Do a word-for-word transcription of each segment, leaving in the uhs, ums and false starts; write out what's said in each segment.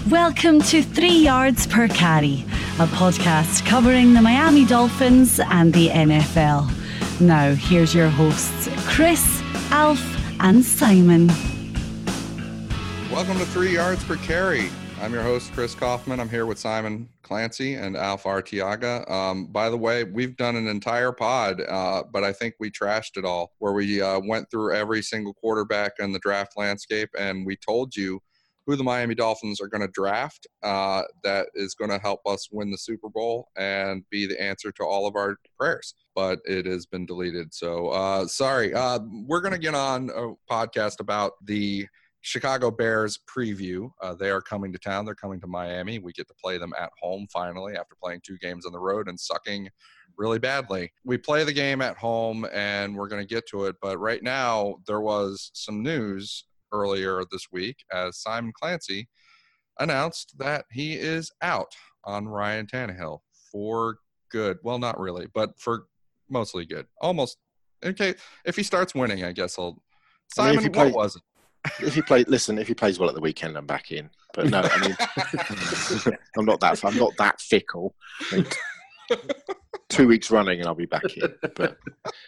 Welcome to Three Yards Per Carry, a podcast covering the Miami Dolphins and the N F L. Now, here's your hosts, Chris, Alf, and Simon. Welcome to Three Yards Per Carry. I'm your host, Chris Kaufman. I'm here with Simon Clancy and Alf Artiaga. Um, by the way, we've done an entire pod, uh, but I think we trashed it all, where we uh, went through every single quarterback in the draft landscape, and we told you who the Miami Dolphins are going to draft uh, that is going to help us win the Super Bowl and be the answer to all of our prayers. But it has been deleted. So uh, sorry. Uh, we're going to get on a podcast about the Chicago Bears preview. Uh, they are coming to town. They're coming to Miami. We get to play them at home finally after playing two games on the road and sucking really badly. We play the game at home, and we're going to get to it. But right now, there was some news earlier this week as Simon Clancy announced that he is out on Ryan Tannehill for good. Well, not really, but for mostly good. Almost. Okay, if he starts winning, I guess I'll. Simon, I mean, what was it? If he play, listen. If he plays well at the weekend, I'm back in. But no, I mean, I'm not that. I'm not that fickle. I mean, two weeks running, and I'll be back in. But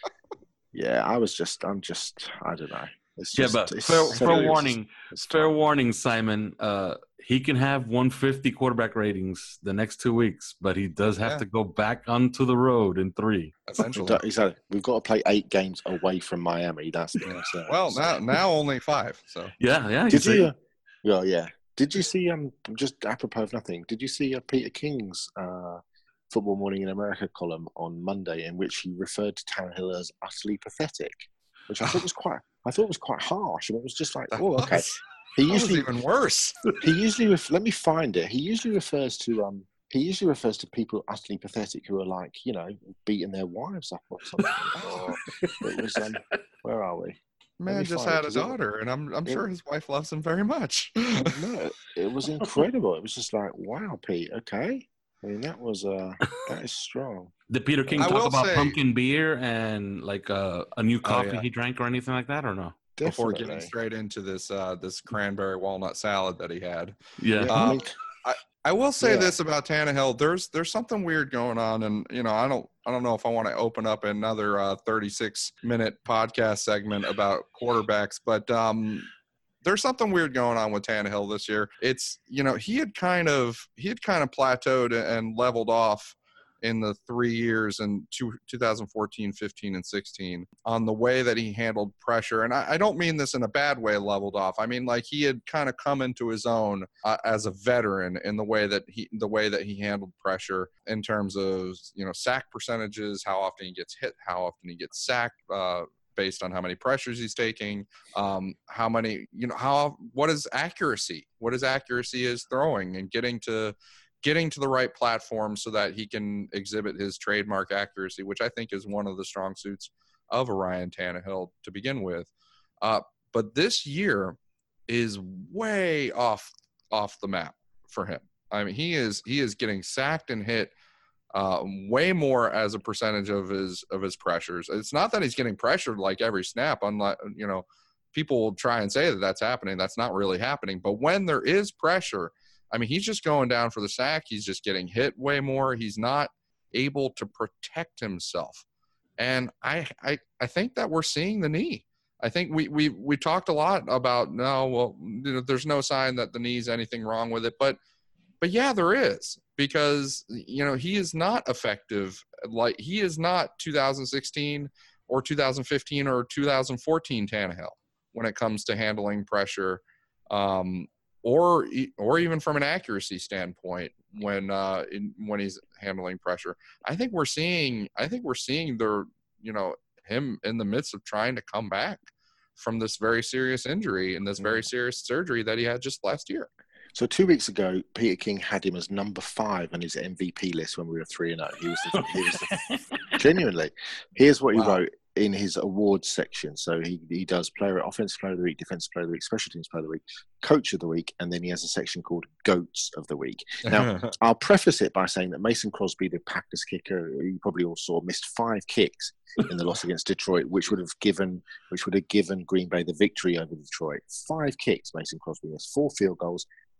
yeah, I was just. I'm just. I don't know. It's just, yeah, but fair, fair warning, it's fair warning, Simon. Uh, he can have one fifty quarterback ratings the next two weeks, but he does have yeah. to go back onto the road in three. Eventually, exactly. We've got to play eight games away from Miami. That's the yeah. well now now only five. So yeah, yeah. Did you? Uh, well, yeah. Did you see? Um, just apropos of nothing. Did you see uh, Peter King's uh, Football Morning in America column on Monday, in which he referred to Tannehill as utterly pathetic, which I thought was quite. I thought it was quite harsh, and it was just like, that oh, okay. Was, he that usually was even worse. He usually ref- let me find it. He usually refers to um. He usually refers to people utterly pathetic who are like, you know, beating their wives up or something. or it was um. Where are we? Man just had a daughter, it, and I'm I'm it, sure his wife loves him very much. No, it was incredible. It was just like, wow, Pete. Okay. I mean, that was uh, that is strong. Did Peter King I talk about say, pumpkin beer and like uh, a new coffee oh, yeah. he drank or anything like that, or no? Definitely. Before getting straight into this uh, this cranberry walnut salad that he had. Yeah. Um, I, mean, I, I will say yeah. this about Tannehill. There's there's something weird going on, and you know I don't I don't know if I want to open up another uh, thirty-six minute podcast segment about quarterbacks, but. Um, There's something weird going on with Tannehill this year. It's, you know, he had kind of he had kind of plateaued and leveled off in the three years in two, twenty fourteen, fifteen, and sixteen on the way that he handled pressure. And I, I don't mean this in a bad way, leveled off. I mean, like he had kind of come into his own uh, as a veteran in the way that he the way that he handled pressure in terms of, you know, sack percentages, how often he gets hit, how often he gets sacked, uh, based on how many pressures he's taking, um, how many, you know, how, what is accuracy? What is accuracy is throwing and getting to, getting to the right platform so that he can exhibit his trademark accuracy, which I think is one of the strong suits of a Ryan Tannehill to begin with. Uh, but this year is way off, off the map for him. I mean, he is, he is getting sacked and hit Uh, way more as a percentage of his of his pressures. It's not that he's getting pressured like every snap. Unlike, you know, people will try and say that that's happening. That's not really happening. But when there is pressure, I mean, he's just going down for the sack. He's just getting hit way more. He's not able to protect himself. And I I, I think that we're seeing the knee. I think we we we talked a lot about no, well, you know, there's no sign that the knee's anything wrong with it, but but yeah, there is. Because, you know, he is not effective. Like, he is not two thousand sixteen or two thousand fifteen or two thousand fourteen Tannehill when it comes to handling pressure, um, or or even from an accuracy standpoint when uh, in, when he's handling pressure. I think we're seeing. I think we're seeing the you know him in the midst of trying to come back from this very serious injury and this very serious surgery that he had just last year. So two weeks ago, Peter King had him as number five on his M V P list when we were three and zero. He was, the, he was the, genuinely. Here's what he wow. wrote in his awards section. So he he does player, offensive player of the week, defensive player of the week, special teams player of the week, coach of the week, and then he has a section called goats of the week. Now, I'll preface it by saying that Mason Crosby, the Packers kicker, who you probably all saw, missed five kicks in the loss against Detroit, which would have given which would have given Green Bay the victory over Detroit. Five kicks, Mason Crosby missed, four field goals,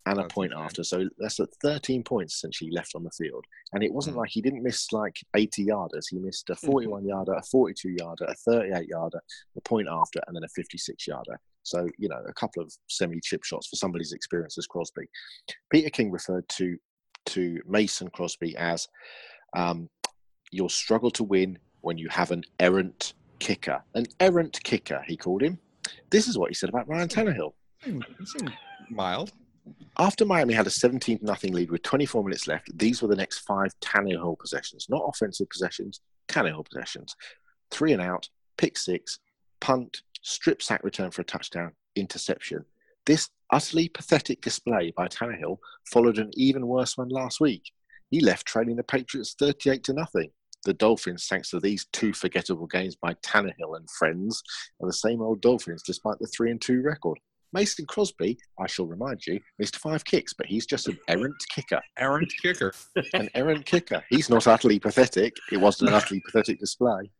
and a That's point insane. after. So that's at thirteen points essentially left on the field. And it wasn't Mm. like he didn't miss like eighty yarders. He missed a forty-one yarder, a forty-two yarder, a thirty-eight yarder, a point after, and then a fifty-six yarder. So, you know, a couple of semi-chip shots for somebody's experience as Crosby. Peter King referred to to Mason Crosby as um, you'll struggle to win when you have an errant kicker. An errant kicker, he called him. This is what he said about Ryan Tannehill. It seemed mild. After Miami had a seventeen nothing lead with twenty-four minutes left, these were the next five Tannehill possessions. Not offensive possessions, Tannehill possessions. Three and out, pick six, punt, strip sack return for a touchdown, interception. This utterly pathetic display by Tannehill followed an even worse one last week. He left trailing the Patriots thirty-eight to nothing. The Dolphins, thanks to these two forgettable games by Tannehill and friends, are the same old Dolphins despite the three and two record. Mason Crosby, I shall remind you, missed five kicks, but he's just an errant kicker. Errant kicker. An errant kicker. He's not utterly pathetic. It wasn't an utterly pathetic display.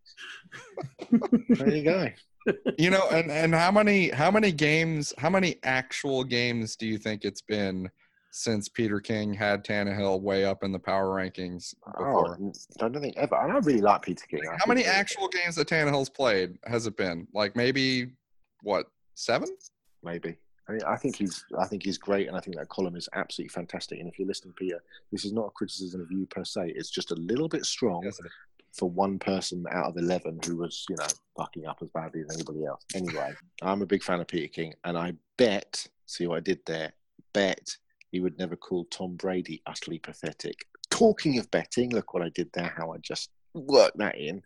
There you go. You know, and, and how many how many games, how many actual games do you think it's been since Peter King had Tannehill way up in the power rankings before? Oh, I don't think ever. And I really like Peter King. Like, how many actual games that Tannehill's played has it been? Like maybe, what, seven? Maybe. I mean, I think he's I think he's great, and I think that column is absolutely fantastic. And if you're listening, Peter, this is not a criticism of you per se. It's just a little bit strong Yes, it is. for one person out of eleven who was, you know, fucking up as badly as anybody else. Anyway, I'm a big fan of Peter King, and I bet, see what I did there, bet he would never call Tom Brady utterly pathetic. Talking of betting, look what I did there, how I just worked that in.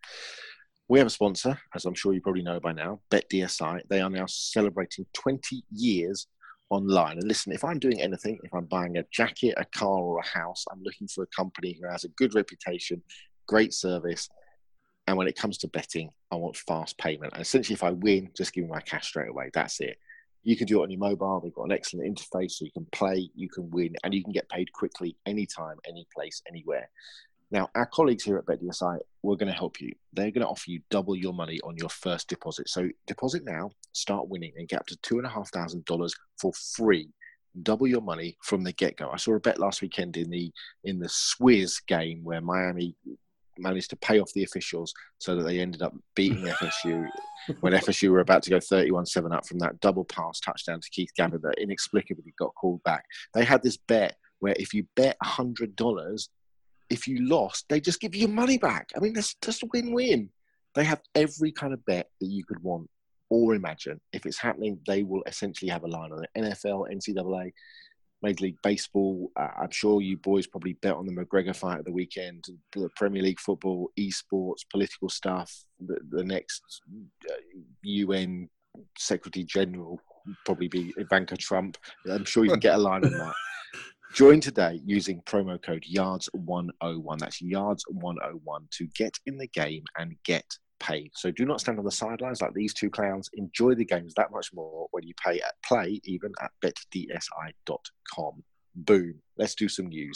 We have a sponsor, as I'm sure you probably know by now, BetDSI. They are now celebrating twenty years online. And listen, if I'm doing anything, if I'm buying a jacket, a car, or a house, I'm looking for a company who has a good reputation, great service. And when it comes to betting, I want fast payment. And essentially, if I win, just give me my cash straight away. That's it. You can do it on your mobile. They've got an excellent interface, so you can play, you can win, and you can get paid quickly, anytime, any place, anywhere. Now, our colleagues here at BetDSI, we're going to help you. They're going to offer you double your money on your first deposit. So deposit now, start winning, and get up to two thousand five hundred dollars for free. Double your money from the get-go. I saw a bet last weekend in the in the Swizz game where Miami managed to pay off the officials so that they ended up beating F S U when F S U were about to go thirty-one seven up from that double pass touchdown to Keith Gavin that inexplicably got called back. They had this bet where if you bet one hundred dollars, if you lost, they just give you your money back. I mean, that's just a win-win. They have every kind of bet that you could want or imagine. If it's happening, they will essentially have a line on it. N F L, N C double A, Major League Baseball. Uh, I'm sure you boys probably bet on the McGregor fight at the weekend, the Premier League football, esports, political stuff, the, the next uh, U N Secretary General, probably be Ivanka Trump. I'm sure you can get a line on that. Join today using promo code yards one oh one. That's yards one oh one to get in the game and get paid. So do not stand on the sidelines like these two clowns. Enjoy the games that much more when you pay at play, even at bet D S I dot com. Boom. Let's do some news.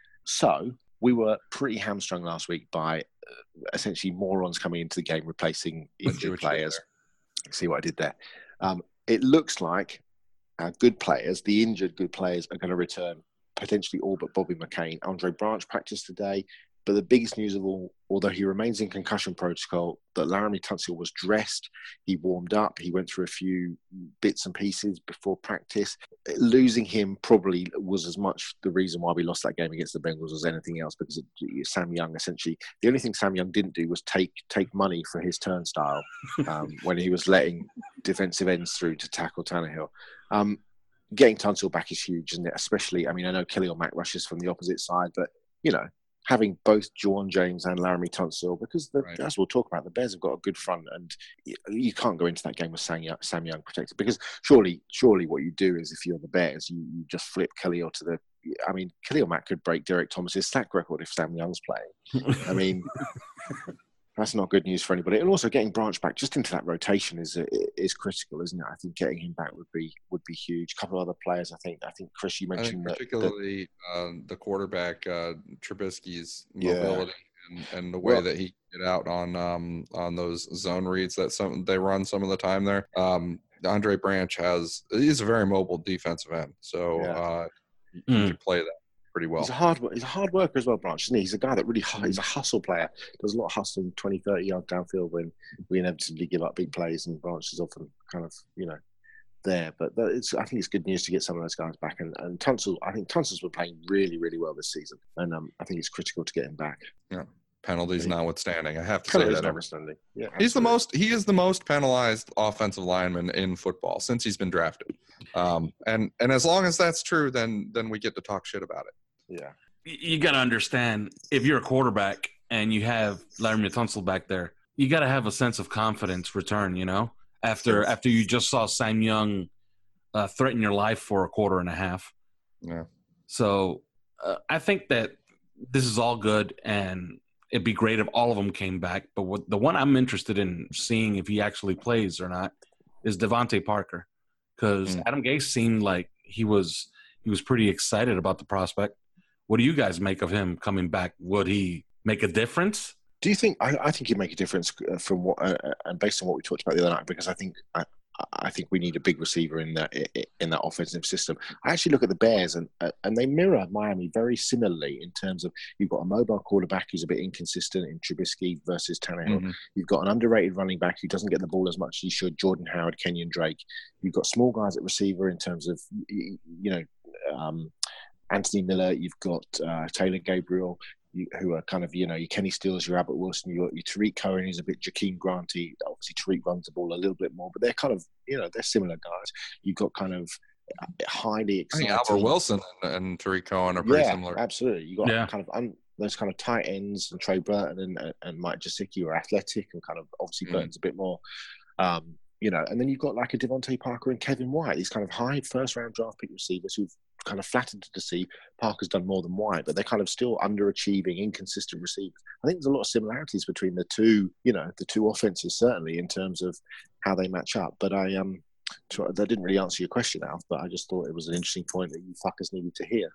So we were pretty hamstrung last week by uh, essentially morons coming into the game replacing injured players. See what I did there? Um, it looks like our good players, the injured good players, are going to return. Potentially all but Bobby McCain. Andre Branch practiced today, but the biggest news of all, although he remains in concussion protocol, that Laramie Tunsil was dressed, he warmed up, he went through a few bits and pieces before practice. Losing him probably was as much the reason why we lost that game against the Bengals as anything else, because it, Sam Young essentially, the only thing Sam Young didn't do was take take money for his turnstile um, when he was letting defensive ends through to tackle Tannehill. Um, Getting Tunsil back is huge, isn't it? Especially, I mean, I know Khalil Mack rushes from the opposite side, but, you know, having both Juwan James and Laramie Tunsil, because the, right. as we'll talk about, the Bears have got a good front, and you can't go into that game with Sam Young, Sam Young protected, because surely, surely what you do is if you're the Bears, you, you just flip Khalil to the, I mean, Khalil Mack could break Derek Thomas's sack record if Sam Young's playing. I mean... That's not good news for anybody. And also getting Branch back just into that rotation is is critical, isn't it? I think getting him back would be would be huge. A couple of other players, I think. I think Chris, you mentioned I think particularly that, um, the quarterback uh, Trubisky's mobility yeah. and, and the way well, that he can get out on um, on those zone reads that some they run some of the time there. Um, Andre Branch has he's a very mobile defensive end, so. Yeah. Uh, he, mm. he could play that pretty well. He's a hard he's a hard worker as well, Branch, isn't he? He's a guy that really he's a hustle player. Does a lot of hustling, twenty, thirty yard downfield when we inevitably give up big plays, and Branch is often kind of, you know, there. But it's I think it's good news to get some of those guys back. And, and Tunsil, I think Tunsil's been playing really, really well this season, and um, I think it's critical to get him back. Yeah. Penalties notwithstanding, I have to Penalties say that. Notwithstanding. Yeah, he's the most. He is the most penalized offensive lineman in football since he's been drafted. Um, and and as long as that's true, then then we get to talk shit about it. Yeah. You got to understand, if you're a quarterback and you have Laremy Tunsil back there, you got to have a sense of confidence return. You know, after yes. after you just saw Sam Young uh, threaten your life for a quarter and a half. Yeah. So uh, I think that this is all good, and it'd be great if all of them came back. But what, the one I'm interested in seeing if he actually plays or not is Devontae Parker, because mm. Adam Gase seemed like he was he was pretty excited about the prospect. What do you guys make of him coming back? Would he make a difference? Do you think? I, I think he'd make a difference from what uh, and based on what we talked about the other night, because I think I, I think we need a big receiver in that in that offensive system. I actually look at the Bears and and they mirror Miami very similarly in terms of you've got a mobile quarterback who's a bit inconsistent in Trubisky versus Tannehill. Mm-hmm. You've got an underrated running back who doesn't get the ball as much as he should, Jordan Howard, Kenyon Drake. You've got small guys at receiver in terms of you know um, Anthony Miller. You've got uh, Taylor Gabriel. You, who are kind of, you know, your Kenny Stills, your Albert Wilson, your, your Tariq Cohen, who's a bit Jakeem Granty. Obviously, Tariq runs the ball a little bit more, but they're kind of, you know, they're similar guys. You've got kind of highly exciting. I think Albert Wilson and, and Tariq Cohen are pretty yeah, similar. Absolutely. You've got yeah. kind of un, those kind of tight ends, and Trey Burton and, and Mike Gesicki are athletic, and kind of obviously mm. Burton's a bit more, um, you know, and then you've got like a Devontae Parker and Kevin White, these kind of high first round draft pick receivers who've kind of flattered to see Parker's done more than White, but they're kind of still underachieving, inconsistent receivers. I think there's a lot of similarities between the two, you know, the two offenses, certainly in terms of how they match up. But I um, that didn't really answer your question, Alf, but I just thought it was an interesting point that you fuckers needed to hear.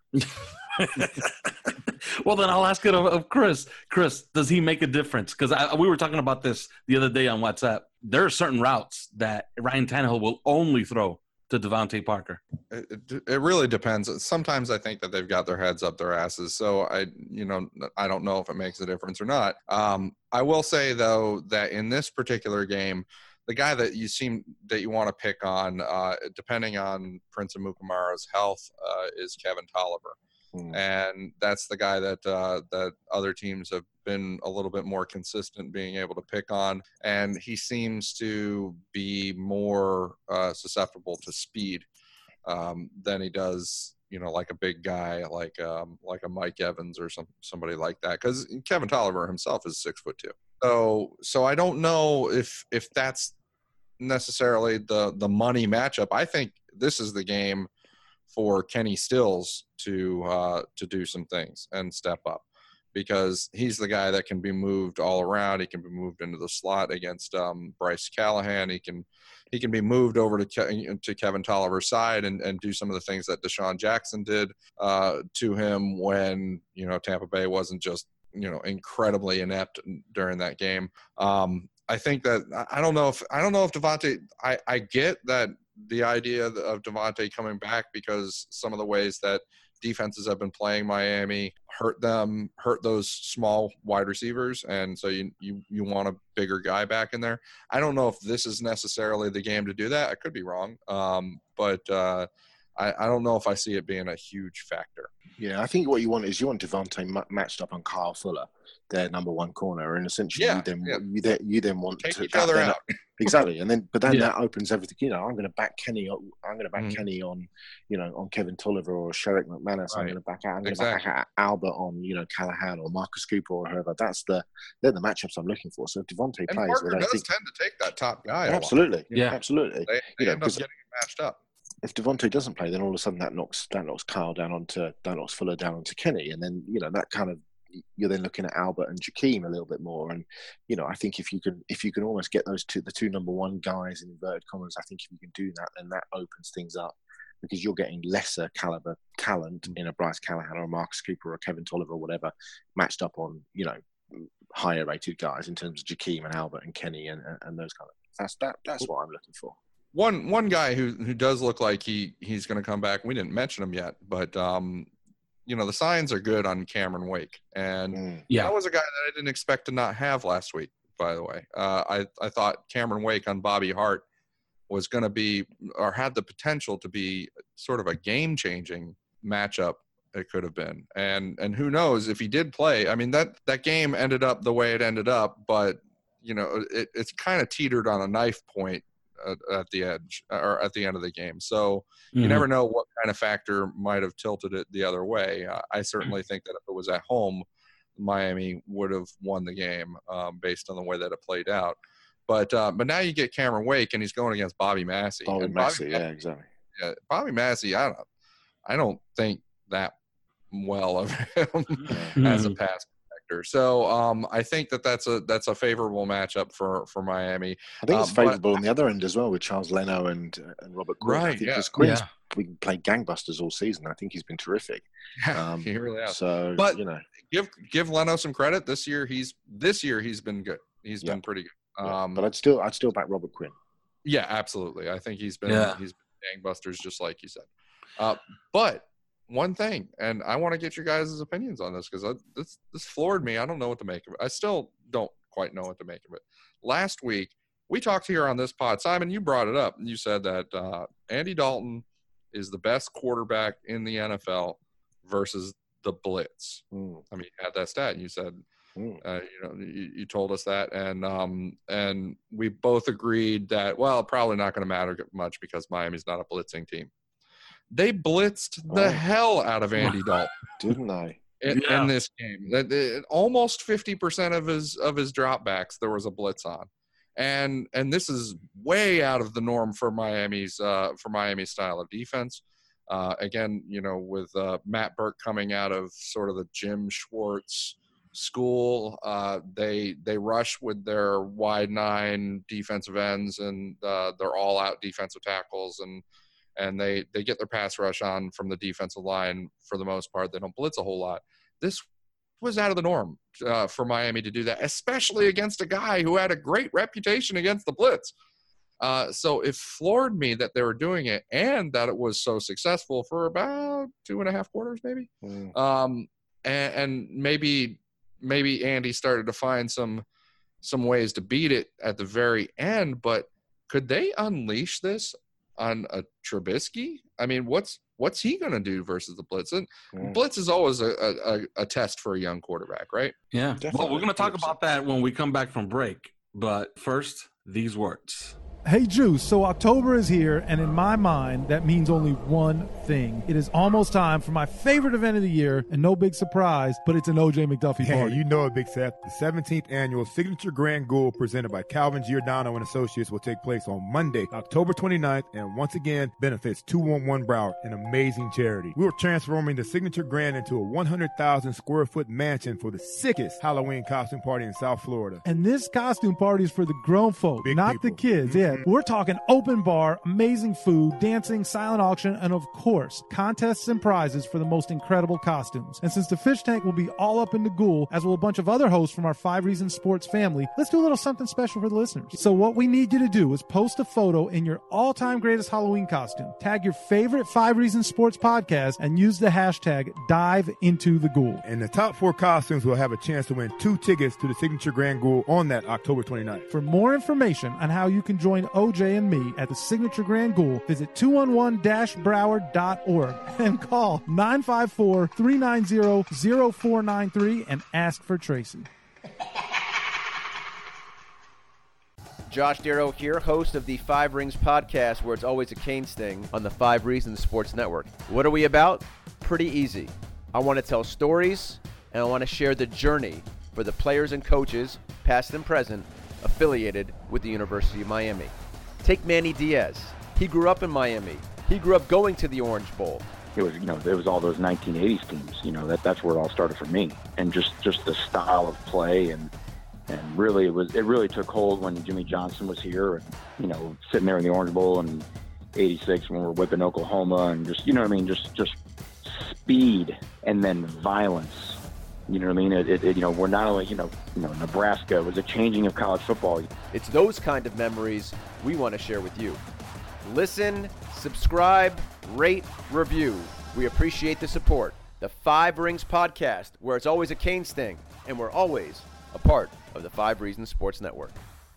Well, then I'll ask it of, of Chris. Chris, does he make a difference? Because we were talking about this the other day on WhatsApp. There are certain routes that Ryan Tannehill will only throw to Devontae Parker. It, it, it really depends. Sometimes I think that they've got their heads up their asses. So I, you know, I don't know if it makes a difference or not. Um, I will say though that in this particular game, the guy that you seem that you want to pick on, uh, depending on Prince Amukamara's health, uh, is Kevin Tolliver. Mm. And that's the guy that uh, that other teams have been a little bit more consistent being able to pick on. And he seems to be more uh, susceptible to speed um, than he does, you know, like a big guy like um, like a Mike Evans or some somebody like that. Because Kevin Tolliver himself is six foot two. So so I don't know if if that's necessarily the the money matchup. I think this is the game for Kenny Stills to uh, to do some things and step up, because he's the guy that can be moved all around. He can be moved into the slot against um, Bryce Callahan. He can he can be moved over to Ke- to Kevin Tolliver's side and, and do some of the things that Deshaun Jackson did uh, to him when, you know, Tampa Bay wasn't just, you know, incredibly inept during that game. Um, I think that I don't know if I don't know if Devontae. I, I get that the idea of Devontae coming back, because some of the ways that defenses have been playing Miami hurt them, hurt those small wide receivers, and so you you you want a bigger guy back in there. I don't know if this is necessarily the game to do that. I could be wrong, um, but uh, I, I don't know if I see it being a huge factor. Yeah, I think what you want is you want Devontae m- matched up on Kyle Fuller, their number one corner, and essentially yeah, you then yeah. you then you then want Take to each other then, out. Exactly, and then but then yeah. that opens everything. You know, I'm going to back Kenny. I'm going to back mm. Kenny on, you know, on Kevin Tolliver or Sherrick McManus. Right. I'm going to back out. I'm going to exactly. back out Albert on, you know, Callahan or Marcus Cooper or whoever. That's the they're the matchups I'm looking for. So if Devontae and plays, Parker well, does think, tend to take that top guy. Absolutely, yeah, absolutely. They, they you know, end up getting matched up. If Devontae doesn't play, then all of a sudden that knocks that knocks Kyle down onto that knocks Fuller down onto Kenny, and then, you know, that kind of, you're then looking at Albert and Jakeem a little bit more. And, you know, I think if you can if you can almost get those two, the two number one guys in inverted commas, I think if you can do that, then that opens things up, because you're getting lesser caliber talent in a Bryce Callahan or a Marcus Cooper or a Kevin Tolliver or whatever, matched up on, you know, higher rated guys in terms of Jakeem and Albert and Kenny and, and, and those kind of things. That's that that's what I'm looking for. one one guy who who does look like he he's going to come back. We didn't mention him yet, but um, you know, the signs are good on Cameron Wake, and mm. yeah, that was a guy that I didn't expect to not have last week. By the way, uh, I I thought Cameron Wake on Bobby Hart was going to be, or had the potential to be, sort of a game changing matchup. It could have been, and and who knows if he did play. I mean, that that game ended up the way it ended up, but you know, it, it's kind of teetered on a knife point at, at the edge or at the end of the game. So you mm-hmm. never know what kind of factor might have tilted it the other way. Uh, I certainly think that if it was at home, Miami would have won the game um, based on the way that it played out. But uh, but now you get Cameron Wake, and he's going against Bobby Massey. Bobby and Massey, Bobby, yeah, exactly. Yeah, Bobby Massey, I don't, I don't think that well of him mm-hmm. as a pass protector. So um, I think that that's a that's a favorable matchup for, for Miami. I think it's um, favorable on the other end as well with Charles Leno and uh, and Robert Quinn. Right, I think yeah. because Quinn's yeah. been playing gangbusters all season. I think he's been terrific. Yeah, um, he really has. So, but you know, give give Leno some credit. This year he's this year he's been good. He's yeah. been pretty good. Yeah. Um, but I'd still I'd still back Robert Quinn. Yeah, absolutely. I think he's been yeah. he's been gangbusters, just like you said. Uh, but one thing, and I want to get your guys' opinions on this because this this floored me. I don't know what to make of it. I still don't quite know what to make of it. Last week we talked here on this pod, Simon. You brought it up. You said that uh, Andy Dalton is the best quarterback in the N F L versus the blitz. Mm. I mean, you had that stat. And you said. Mm. Uh, you know, you, you told us that, and um, and we both agreed that well, probably not going to matter much because Miami's not a blitzing team. They blitzed the oh. hell out of Andy Dalton, didn't they? In, yeah. in this game, that it, almost fifty percent of his of his dropbacks there was a blitz on, and and this is way out of the norm for Miami's uh, for Miami's style of defense. Uh, again, you know, with uh, Matt Burke coming out of sort of the Jim Schwartz school, uh, they they rush with their wide nine defensive ends and uh, their all out defensive tackles, and and they they get their pass rush on from the defensive line for the most part. They don't blitz a whole lot. This was out of the norm uh, for Miami to do that, especially against a guy who had a great reputation against the blitz. Uh, so it floored me that they were doing it and that it was so successful for about two and a half quarters, maybe. Mm. Um, and, and maybe. Maybe Andy started to find some some ways to beat it at the very end, but could they unleash this on a Trubisky? I mean, what's what's he going to do versus the blitz? And mm. blitz is always a, a, a test for a young quarterback, right? Yeah. Definitely. Well, we're going to talk about that when we come back from break. But first, these words. Hey, Juice, so October is here, and in my mind, that means only one thing. It is almost time for my favorite event of the year, and no big surprise, but it's an O J McDuffie hey, party. You know it, Big Seth. The seventeenth annual Signature Grand Ghoul presented by Calvin Giordano and Associates will take place on Monday, October twenty-ninth, and once again benefits two one one Broward, an amazing charity. We are transforming the Signature Grand into a one hundred thousand square foot mansion for the sickest Halloween costume party in South Florida. And this costume party is for the grown folk, Big not people. the kids. Yeah. We're talking open bar, amazing food, dancing, silent auction, and of course, contests and prizes for the most incredible costumes. And since the fish tank will be all up in the Ghoul, as will a bunch of other hosts from our Five Reasons Sports family, let's do a little something special for the listeners. So what we need you to do is post a photo in your all-time greatest Halloween costume, tag your favorite Five Reasons Sports podcast, and use the hashtag Dive Into the Ghoul. And the top four costumes will have a chance to win two tickets to the Signature Grand Ghoul on that October twenty-ninth. For more information on how you can join O J and me at the Signature Grand Ghoul, visit two one one dash broward dot org and call nine five four, three nine zero, zero four nine three and ask for Tracy. Josh Darrow here, host of the Five Rings podcast, where it's always a cane sting on the Five Reasons Sports Network. What are we about? Pretty easy. I want to tell stories, and I want to share the journey for the players and coaches, past and present, affiliated with the University of Miami. Take Manny Diaz. He grew up in Miami. He grew up going to the Orange Bowl. It was, you know, it was all those nineteen eighties teams. You know, that that's where it all started for me, and just, just the style of play, and and really it was it really took hold when Jimmy Johnson was here, and you know, sitting there in the Orange Bowl in eighty-six when we were whipping Oklahoma, and just you know what I mean, just just speed and then violence. You know what I mean? It, it, it, you know, we're not only, you know, you know, Nebraska was a changing of college football. It's those kind of memories we want to share with you. Listen, subscribe, rate, review. We appreciate the support. The Five Rings Podcast, where it's always a Canes thing, and we're always a part of the Five Reasons Sports Network.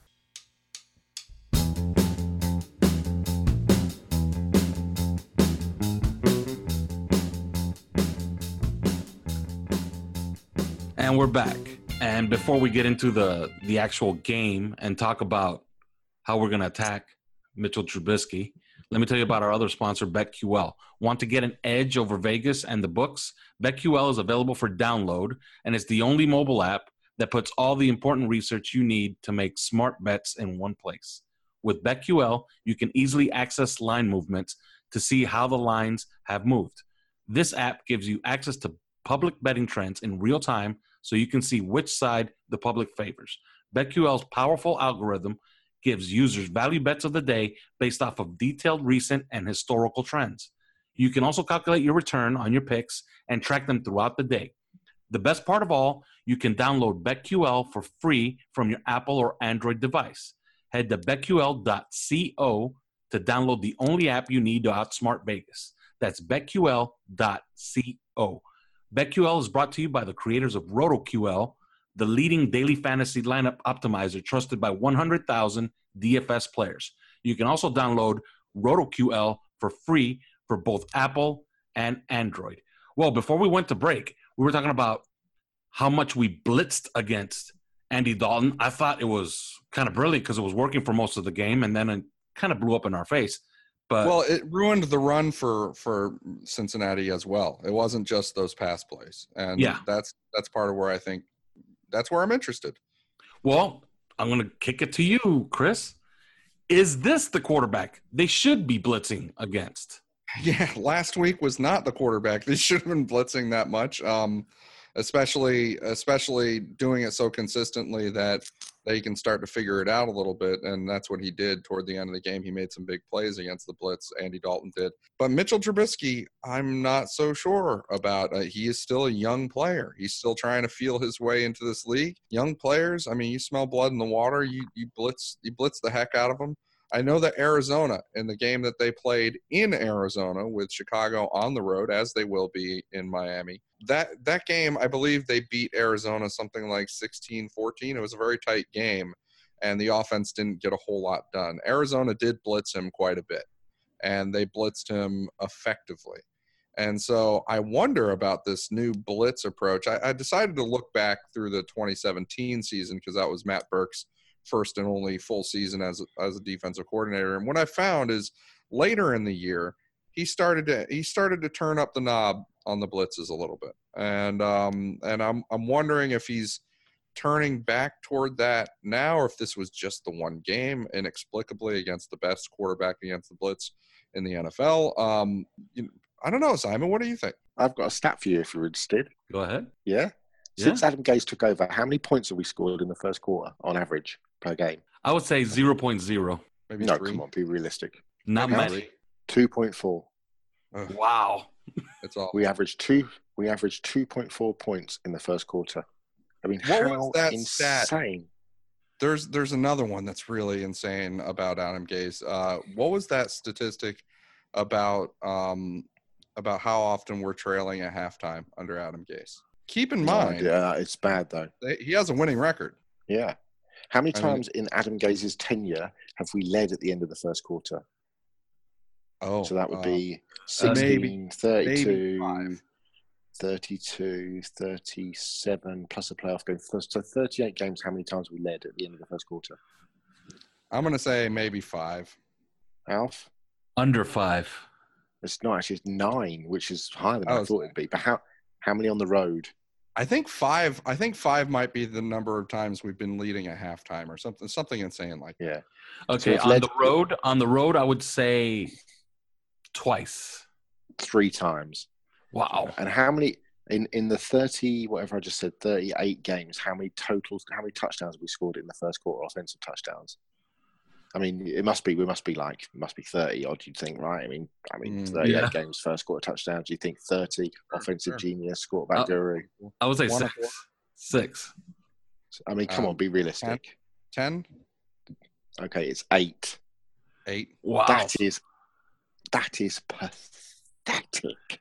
And we're back. And before we get into the, the actual game and talk about how we're going to attack Mitchell Trubisky, let me tell you about our other sponsor, BetQL. Want to get an edge over Vegas and the books? BetQL is available for download, and it's the only mobile app that puts all the important research you need to make smart bets in one place. With BetQL, you can easily access line movements to see how the lines have moved. This app gives you access to public betting trends in real time so you can see which side the public favors. BetQL's powerful algorithm gives users value bets of the day based off of detailed recent and historical trends. You can also calculate your return on your picks and track them throughout the day. The best part of all, you can download BetQL for free from your Apple or Android device. Head to bet Q L dot co to download the only app you need to outsmart Vegas. That's bet Q L dot co. BetQL is brought to you by the creators of RotoQL, the leading daily fantasy lineup optimizer trusted by one hundred thousand D F S players. You can also download RotoQL for free for both Apple and Android. Well, before we went to break, we were talking about how much we blitzed against Andy Dalton. I thought it was kind of brilliant because it was working for most of the game, and then it kind of blew up in our face. But well, it ruined the run for, for Cincinnati as well. It wasn't just those pass plays. And yeah. that's that's part of where I think that's where I'm interested. Well, I'm going to kick it to you, Chris. Is this the quarterback they should be blitzing against? Yeah, last week was not the quarterback they should have been blitzing that much, um, especially especially doing it so consistently that they can start to figure it out a little bit, and that's what he did toward the end of the game. He made some big plays against the blitz. Andy Dalton did. But Mitchell Trubisky, I'm not so sure about. Uh, he is still a young player. He's still trying to feel his way into this league. Young players, I mean, you smell blood in the water, you you blitz you blitz the heck out of them. I know that Arizona, in the game that they played in Arizona with Chicago on the road, as they will be in Miami, that that game, I believe they beat Arizona something like sixteen fourteen. It was a very tight game, and the offense didn't get a whole lot done. Arizona did blitz him quite a bit, and they blitzed him effectively. And so I wonder about this new blitz approach. I, I decided to look back through the twenty seventeen season because that was Matt Burke's first and only full season as as a defensive coordinator. And what I found is later in the year, he started to he started to turn up the knob on the blitzes a little bit. And um and I'm I'm wondering if he's turning back toward that now, or if this was just the one game inexplicably against the best quarterback against the blitz in the N F L. Um, you know, I don't know, Simon. What do you think? I've got a stat for you if you're interested. Go ahead. Yeah. Yeah. Since Adam Gase took over, how many points have we scored in the first quarter on average per game? I would say zero point zero. Maybe No, three. come on, be realistic. Not Maybe many. three. two point four. Ugh, Wow. it's all. We averaged two. We averaged two point four points in the first quarter. I mean, What how was that insane! stat? There's there's another one that's really insane about Adam Gase. Uh, what was that statistic about um, about how often we're trailing at halftime under Adam Gase? Keep in mind, Yeah, it's bad though. they, he has a winning record. Yeah. How many I mean- times in Adam Gaze's tenure have we led at the end of the first quarter? Oh, So that would uh, be maybe- sixteen, thirty-two, maybe five. thirty-two, thirty-seven, plus a playoff game. So thirty-eight games, how many times we led at the end of the first quarter? I'm going to say maybe five. Alf? Under five. It's not actually, it's nine, which is higher than Oh, I it's- thought it'd be. But how how many on the road? I think five. I think five might be the number of times we've been leading at halftime, or something. Something insane like that. Yeah. Okay, it's on led- the road, on the road, I would say twice. Three times. Wow. And how many in, in the thirty, whatever I just said, thirty-eight games, how many totals, how many touchdowns have we scored in the first quarter, offensive touchdowns? I mean, it must be, we must be like, it must be thirty odd, you'd think, right? I mean, I mean, Mm, thirty-eight yeah. games, first quarter touchdowns. Do you think thirty offensive sure. genius, quarterback Oh. guru? I would say One six. of four. Six. I mean, come Um, on, be realistic. Ten? Okay, it's eight. Eight. Wow. That is that is pathetic.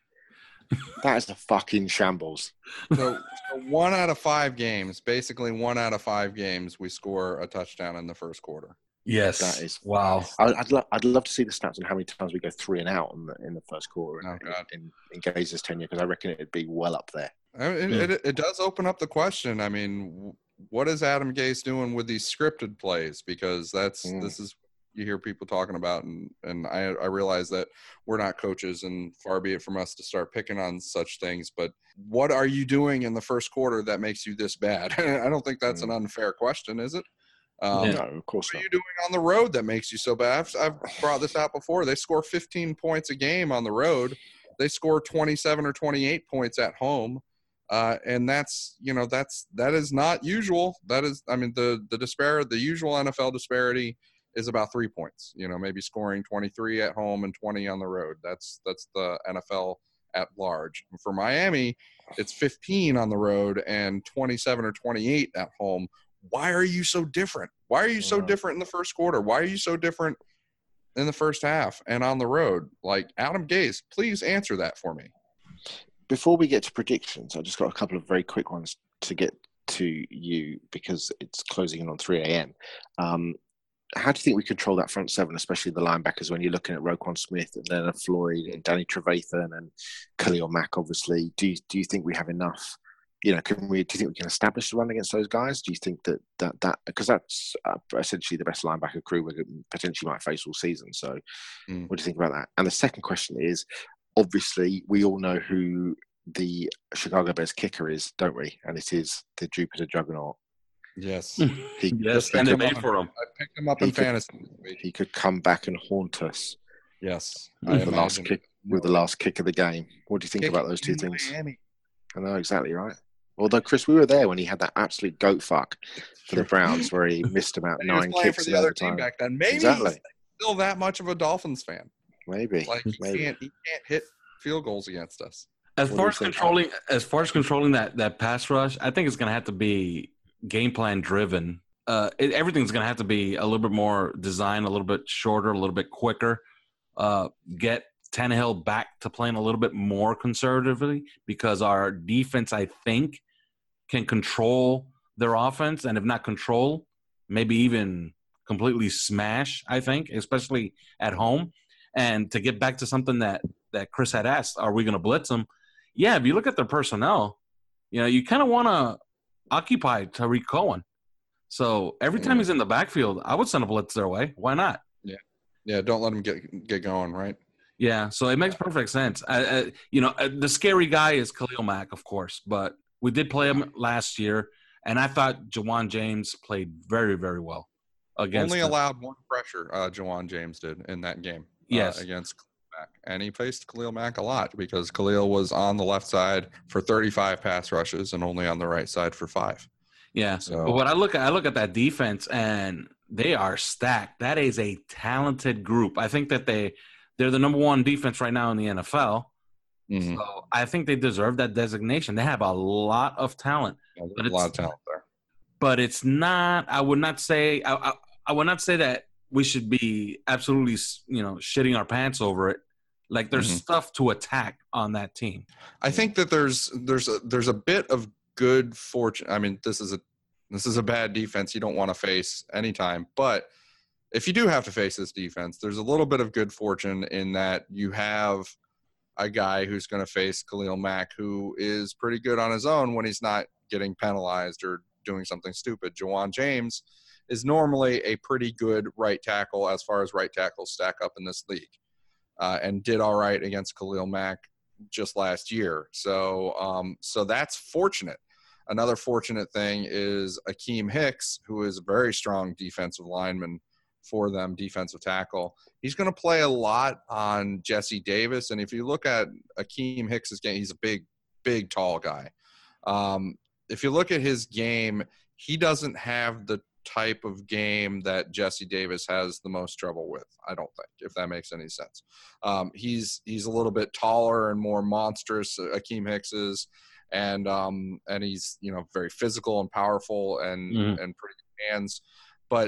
That is a fucking shambles. So, so one out of five games, basically one out of five games, we score a touchdown in the first quarter. Yes. That is wow. I, I'd love I'd love to see the stats on how many times we go three and out in the in the first quarter Oh, God. in, in, in Gazer's tenure, because I reckon it'd be well up there. I mean, Yeah. it, it, it does open up the question. I mean, what is Adam Gase doing with these scripted plays? Because that's Mm. this is you hear people talking about, and and I I realize that we're not coaches, and far be it from us to start picking on such things. But what are you doing in the first quarter that makes you this bad? I don't think that's Mm. an unfair question, is it? Um, Yeah. No, of course What are not. you doing on the road that makes you so bad? I've, I've brought this out before. They score fifteen points a game on the road. They score twenty-seven or twenty-eight points at home. Uh, and that's, you know, that's, that is not usual. That is, I mean, the, the disparity, the usual N F L disparity is about three points, you know, maybe scoring twenty-three at home and twenty on the road. That's, that's the N F L at large. And for Miami, it's fifteen on the road and twenty-seven or twenty-eight at home. Why are you so different? Why are you so Wow. different in the first quarter? Why are you so different in the first half and on the road? Like, Adam Gase, please answer that for me. Before we get to predictions, I just got a couple of very quick ones to get to you because it's closing in on three a.m. Um, how do you think we control that front seven, especially the linebackers, when you're looking at Roquan Smith and Leonard Floyd and Danny Trevathan and Khalil Mack, obviously? Do you, do you think we have enough? You know, can we? Do you think we can establish the run against those guys? Do you think that that that because that's uh, essentially the best linebacker crew we potentially might face all season? So, Mm. what do you think about that? And the second question is, obviously, we all know who the Chicago Bears kicker is, don't we? And it is the Jupiter Juggernaut. Yes. He, Yes, Just and pick they him made up. for him. I picked him up He in could- fantasy this week. he could come back and haunt us Yes. with I the last imagine. kick with the last kick of the game. What do you think Kick about those two in things? Miami. I know exactly right. Although Chris, we were there when he had that absolute goat fuck for the Browns, where he missed about And he was nine playing kicks for in the other team overtime. back then. Maybe Exactly. he's still that much of a Dolphins fan. Maybe, Like he maybe. can't he can't hit field goals against us. As What do far you as think? controlling, as far as controlling that that pass rush, I think it's going to have to be game plan driven. Uh, it, everything's going to have to be a little bit more designed, a little bit shorter, a little bit quicker. Uh, get Tannehill back to playing a little bit more conservatively because our defense, I think, can control their offense, and if not control, maybe even completely smash. I think, especially at home. And to get back to something that that Chris had asked, are we going to blitz them? Yeah, if you look at their personnel, you know, you kind of want to occupy Tariq Cohen. So every time he's in the backfield, I would send a blitz their way. Why not? Yeah, don't let him get get going, right? Yeah, so it makes perfect sense. I, I, you know, uh, the scary guy is Khalil Mack, of course, but we did play him last year, and I thought Jawan James played very, very well against Only them. allowed one pressure, uh, Jawan James did in that game. Yes. Uh, against Khalil Mack. And he faced Khalil Mack a lot because Khalil was on the left side for thirty-five pass rushes and only on the right side for five. Yeah. So- But when I look at I look at that defense and they are stacked. That is a talented group. I think that they they're the number one defense right now in the N F L. Mhm. So I think they deserve that designation. They have a lot of talent, Yeah, but there's a it's lot of talent there. but it's not. I would not say. I, I, I would not say that we should be absolutely, you know, shitting our pants over it. Like there's Mhm. stuff to attack on that team. I think that there's there's a, there's a bit of good fortune. I mean, this is a this is a bad defense you don't want to face anytime. But if you do have to face this defense, there's a little bit of good fortune in that you have a guy who's going to face Khalil Mack, who is pretty good on his own when he's not getting penalized or doing something stupid. Jawan James is normally a pretty good right tackle as far as right tackles stack up in this league, uh, and did all right against Khalil Mack just last year. So, um, so that's fortunate. Another fortunate thing is Akeem Hicks, who is a very strong defensive lineman for them, defensive tackle. He's going to play a lot on Jesse Davis. And if you look at Akeem Hicks's game, he's a big, big, tall guy. Um, if you look at his game, he doesn't have the type of game that Jesse Davis has the most trouble with, I don't think, if that makes any sense. Um, he's he's a little bit taller and more monstrous, uh, Akeem Hicks is, and um, and he's, you know, very physical and powerful and Mhm. and pretty good hands. But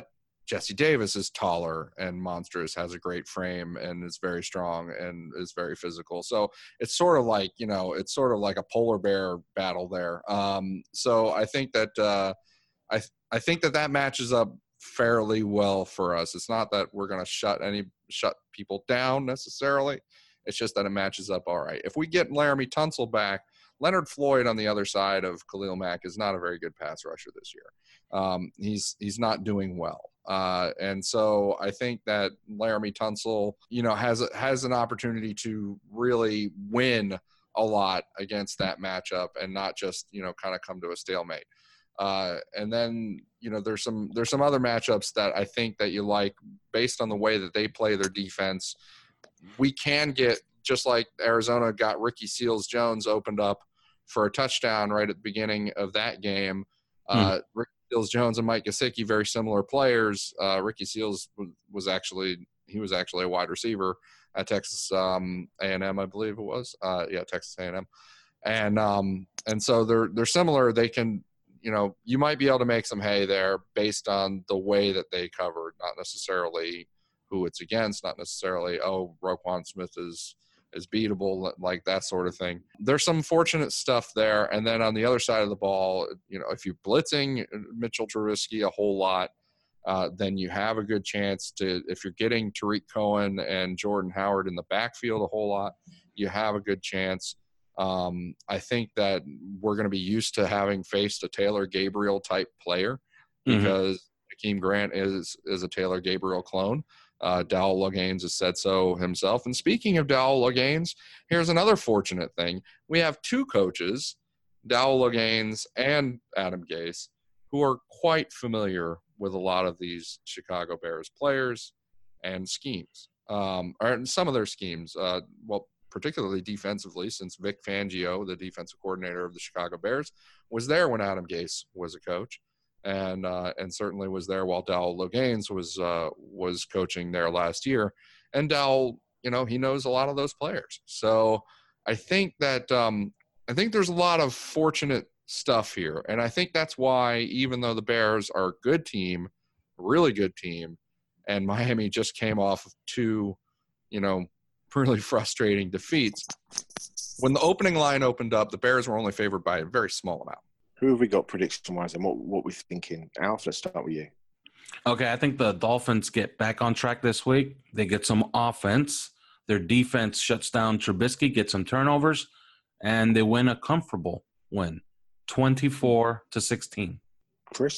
Jesse Davis is taller and monstrous, has a great frame, and is very strong and is very physical. So it's sort of like, you know, it's sort of like a polar bear battle there. Um, so I think that uh, I I think that that matches up fairly well for us. It's not that we're going to shut any shut people down necessarily. It's just that it matches up all right. If we get Laramie Tunsil back, Leonard Floyd on the other side of Khalil Mack is not a very good pass rusher this year. Um, he's he's not doing well. Uh, and so I think that Laramie Tunsil, you know, has has an opportunity to really win a lot against that matchup and not just, you know, kind of come to a stalemate. Uh, and then, you know, there's some there's some other matchups that I think that you like based on the way that they play their defense. We can get, just like Arizona got Ricky Seals-Jones opened up for a touchdown right at the beginning of that game. Uh, mm. Ricky Seals-Jones and Mike Gesicki, very similar players. Uh, Ricky Seals was actually he was actually a wide receiver at Texas um, A and M, I believe it was. Uh, yeah, Texas A and M, and um, and so they're they're similar. They can, you know, you might be able to make some hay there based on the way that they covered, not necessarily who it's against, not necessarily oh Roquan Smith is is beatable, like that sort of thing. There's some fortunate stuff there. And then on the other side of the ball, you know, if you're blitzing Mitchell Trubisky a whole lot, uh, then you have a good chance to, if you're getting Tariq Cohen and Jordan Howard in the backfield a whole lot, you have a good chance. Um, I think that we're going to be used to having faced a Taylor Gabriel type player because mm-hmm. Hakeem Grant is, is a Taylor Gabriel clone. Uh, Dowell Loggains has said so himself. And speaking of Dowell Loggains, here's another fortunate thing. We have two coaches, Dowell Loggains and Adam Gase, who are quite familiar with a lot of these Chicago Bears players and schemes, um, or some of their schemes. Uh, well, particularly defensively, since Vic Fangio, the defensive coordinator of the Chicago Bears, was there when Adam Gase was a coach. And uh, and certainly was there while Dowell Loggains was uh, was coaching there last year. And Dowell, you know, he knows a lot of those players. So I think that um, I think there's a lot of fortunate stuff here. And I think that's why, even though the Bears are a good team, a really good team, and Miami just came off of two, you know, really frustrating defeats, when the opening line opened up, the Bears were only favored by a very small amount. Who have we got prediction-wise, and what what we're thinking? Alf, let's start with you. Okay, I think the Dolphins get back on track this week. They get some offense. Their defense shuts down Trubisky, gets some turnovers, and they win a comfortable win, twenty-four to sixteen. Chris,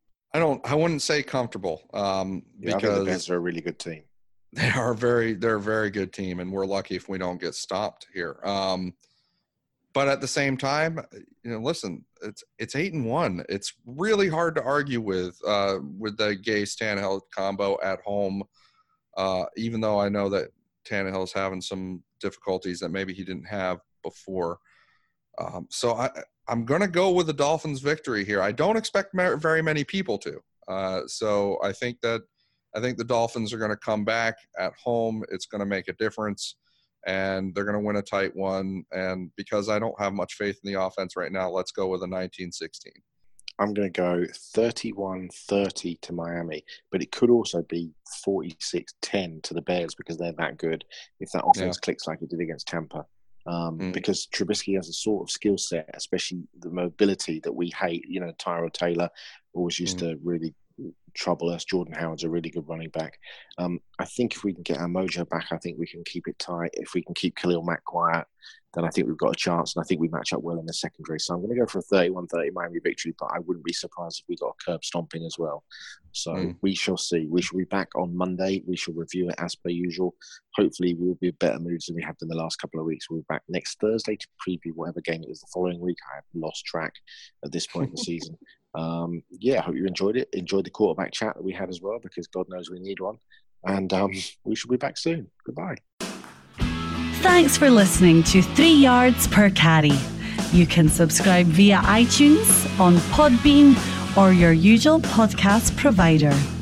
I don't. I wouldn't say comfortable um, yeah, because I think the Bears are a really good team. They are very. They're a very good team, and we're lucky if we don't get stopped here. Um, But at the same time, you know, listen, it's it's eight and one. It's really hard to argue with uh, with the Gase Tannehill combo at home. Uh, even though I know that Tannehill's having some difficulties that maybe he didn't have before. Um, so I I'm gonna go with the Dolphins' victory here. I don't expect very many people to. Uh, so I think that I think the Dolphins are going to come back at home. It's going to make a difference. And they're going to win a tight one. And because I don't have much faith in the offense right now, let's go with a nineteen sixteen. I'm going to go thirty-one thirty to Miami, but it could also be forty-six ten to the Bears because they're that good if that offense yeah. clicks like it did against Tampa. Um, mm. Because Trubisky has a sort of skill set, especially the mobility that we hate. You know, Tyrod Taylor always used mm. to really trouble us. Jordan Howard's a really good running back. Um, I think if we can get our mojo back, I think we can keep it tight. If we can keep Khalil Mack quiet, then I think we've got a chance, and I think we match up well in the secondary. So I'm going to go for a thirty-one thirty Miami victory, but I wouldn't be surprised if we got a curb stomping as well. So mm. we shall see. We shall be back on Monday. We shall review it as per usual. Hopefully we'll be in better moods than we have in the last couple of weeks. We'll be back next Thursday to preview whatever game it is the following week. I have lost track at this point in the season. Um, yeah, I hope you enjoyed it. Enjoyed the quarterback chat that we had as well, because God knows we need one. And um, we shall be back soon. Goodbye. Thanks for listening to Three Yards Per Carry. You can subscribe via iTunes, on Podbean, or your usual podcast provider.